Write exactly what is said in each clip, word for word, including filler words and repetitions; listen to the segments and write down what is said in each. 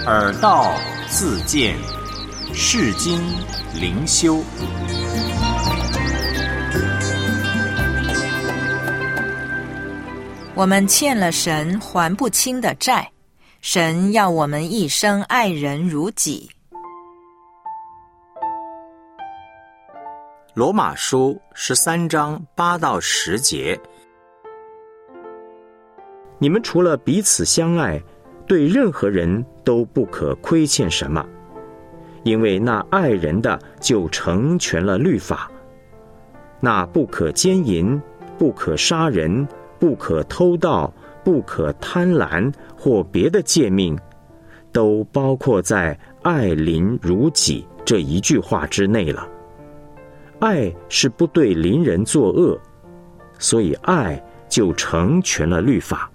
耳道自见，世经灵修。 我们欠了神还不清的债，神要我们一生爱人如己。 罗马书十三章八到十节， 你们除了彼此相爱，对任何人都不可亏欠什么，因为那爱人的就成全了律法。那不可奸淫，不可杀人，不可偷盗，不可贪婪或别的诫命，都包括在爱邻如己这一句话之内了。爱是不对邻人作恶，所以爱就成全了律法。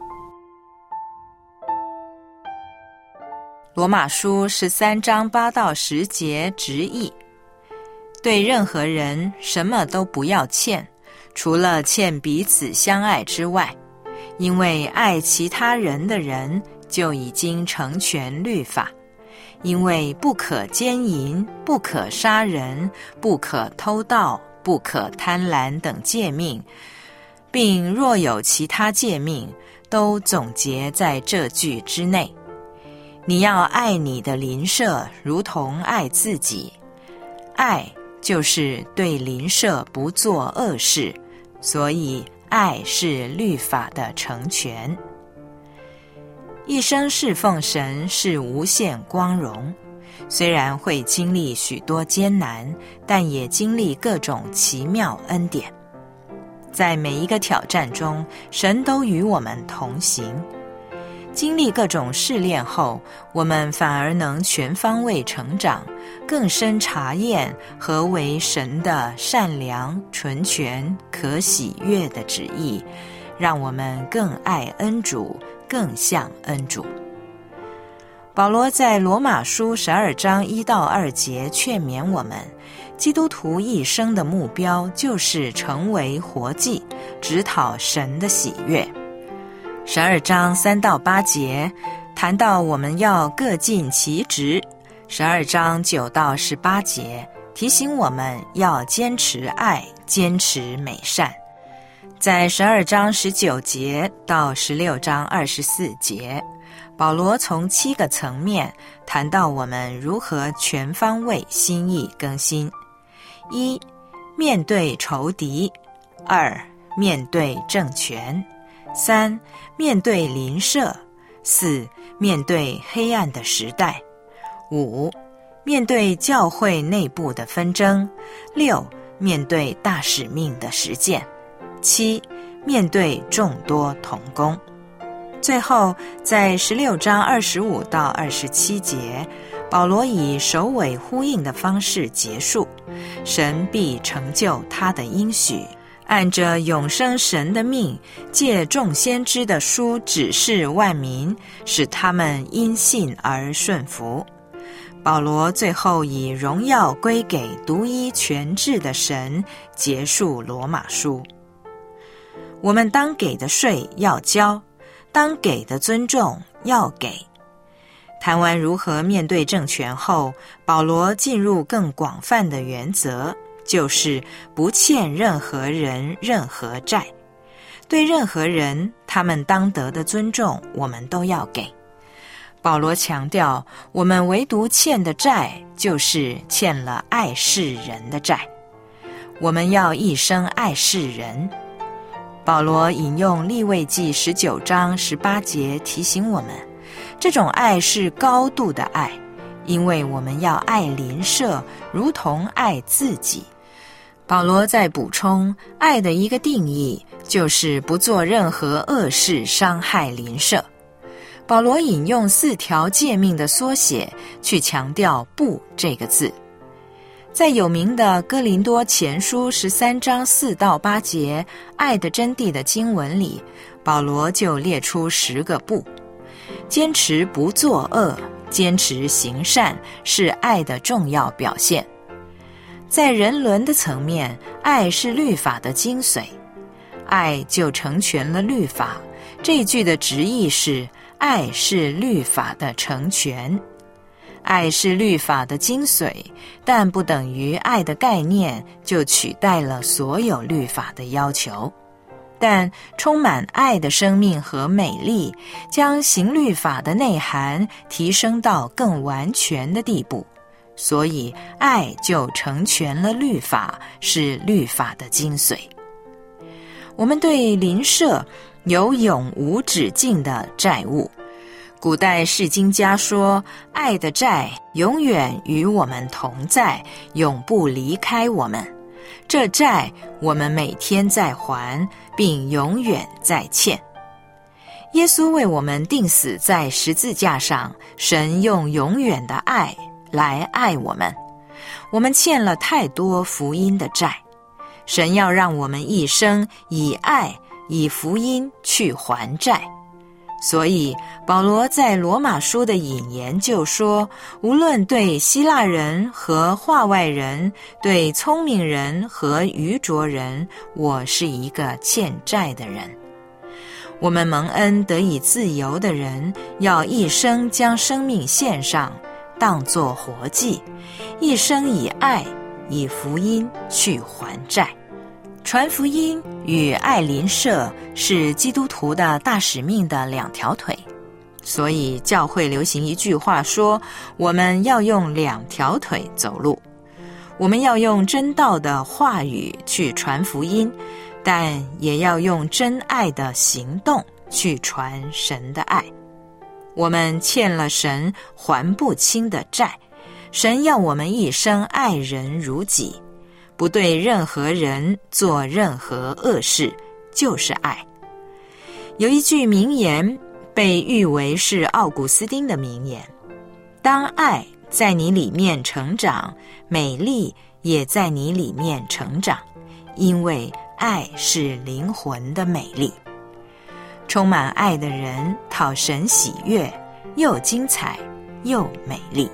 罗马书十三章八到十节直译：对任何人什么都不要欠，除了欠彼此相爱之外，因为爱其他人的人就已经成全律法。因为不可奸淫，不可杀人，不可偷盗，不可贪婪等诫命，并若有其他诫命，都总结在这句之内。你要爱你的邻舍如同爱自己。爱就是对邻舍不做恶事，所以爱是律法的成全。一生侍奉神是无限光荣，虽然会经历许多艰难，但也经历各种奇妙恩典。在每一个挑战中，神都与我们同行。经历各种试炼后，我们反而能全方位成长，更深察验何为神的善良、纯全、可喜悦的旨意，让我们更爱恩主，更像恩主。保罗在罗马书十二章一到二节劝勉我们，基督徒一生的目标就是成为活祭，直讨神的喜悦。十二章三到八节谈到我们要各尽其职。十二章九到十八节提醒我们要坚持爱，坚持美善。在十二章十九节到十六章二十四节，保罗从七个层面谈到我们如何全方位心意更新：一、面对仇敌；二、面对政权；三、面对邻舍；四、面对黑暗的时代；五、面对教会内部的纷争；六、面对大使命的实践；七、面对众多同工。最后在十六章二十五到二十七节，保罗以首尾呼应的方式结束：神必成就他的应许，按着永生神的命，借众先知的书指示万民，使他们因信而顺服。保罗最后以荣耀归给独一全智的神，结束罗马书。我们当给的税要交，当给的尊重要给。谈完如何面对政权后，保罗进入更广泛的原则，就是不欠任何人任何债。对任何人，他们当得的尊重，我们都要给。保罗强调，我们唯独欠的债，就是欠了爱世人的债。我们要一生爱世人。保罗引用利未记十九章十八节提醒我们，这种爱是高度的爱，因为我们要爱邻舍如同爱自己。保罗在补充，爱的一个定义就是不做任何恶事伤害邻舍。保罗引用四条诫命的缩写去强调不这个字。在有名的哥林多前书十三章四到八节爱的真谛的经文里，保罗就列出十个不。坚持不作恶，坚持行善，是爱的重要表现。在人伦的层面，爱是律法的精髓，爱就成全了律法。这一句的直译是， 爱是律法的成全。爱是律法的精髓，但不等于爱的概念就取代了所有律法的要求。但充满爱的生命和美丽，将行律法的内涵提升到更完全的地步，所以爱就成全了律法，是律法的精髓。我们对邻舍有永无止境的债务。古代释经家说，爱的债永远与我们同在，永不离开我们。这债我们每天在还，并永远在欠。耶稣为我们钉死在十字架上，神用永远的爱来爱我们。我们欠了太多福音的债，神要让我们一生以爱以福音去还债。所以保罗在罗马书的引言就说，无论对希腊人和化外人，对聪明人和愚拙人，我是一个欠债的人。我们蒙恩得以自由的人，要一生将生命献上，当作活祭，一生以爱以福音去还债。传福音与爱邻舍是基督徒的大使命的两条腿，所以教会流行一句话说，我们要用两条腿走路。我们要用真道的话语去传福音，但也要用真爱的行动去传神的爱。我们欠了神还不清的债，神要我们一生爱人如己，不对任何人做任何恶事，就是爱。有一句名言被誉为是奥古斯丁的名言，当爱在你里面成长，美丽也在你里面成长，因为爱是灵魂的美丽。充满爱的人讨神喜悦，又精彩又美丽。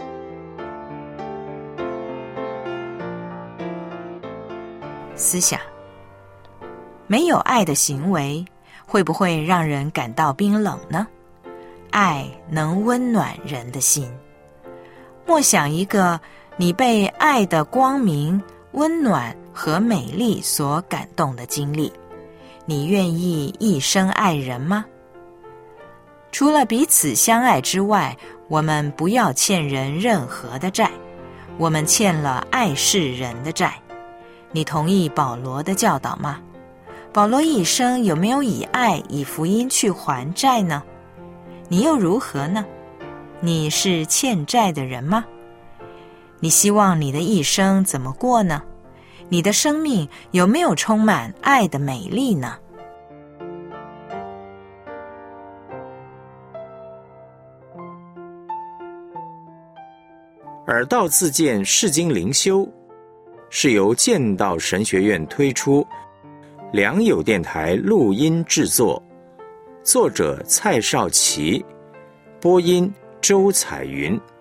思想，没有爱的行为会不会让人感到冰冷呢？爱能温暖人的心。默想一个你被爱的光明、温暖和美丽所感动的经历，你愿意一生爱人吗？除了彼此相爱之外，我们不要欠人任何的债，我们欠了爱世人的债。你同意保罗的教导吗？保罗一生有没有以爱以福音去还债呢？你又如何呢？你是欠债的人吗？你希望你的一生怎么过呢？你的生命有没有充满爱的美丽呢？ 耳道自荐释经灵修是由剑道神学院推出，良友电台录音制作，作者蔡少奇，播音周彩云。